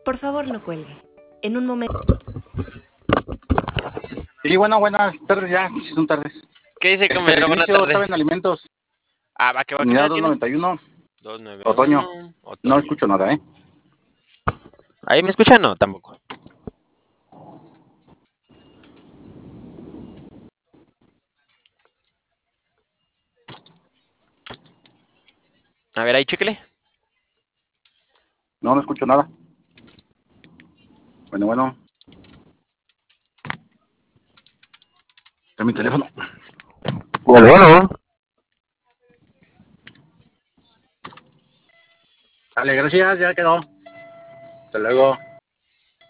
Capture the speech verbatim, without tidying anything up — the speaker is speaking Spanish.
Por favor, no cuelgue. En un momento... Sí, bueno, buenas tardes ya, sí son tardes. ¿Qué dice, Este, compañero? Buenas inicio, tardes. estaba en alimentos, Ah, va, que va, que unidad no tiene. doscientos noventa y uno, doscientos noventa y uno, otoño. otoño. No escucho nada, ¿eh? ¿Ahí me escuchan? No, tampoco. A ver, ahí, chéquele. No, no escucho nada. Bueno, bueno. Es mi teléfono. Bueno, bueno. Dale, gracias, ya quedó. Hasta luego.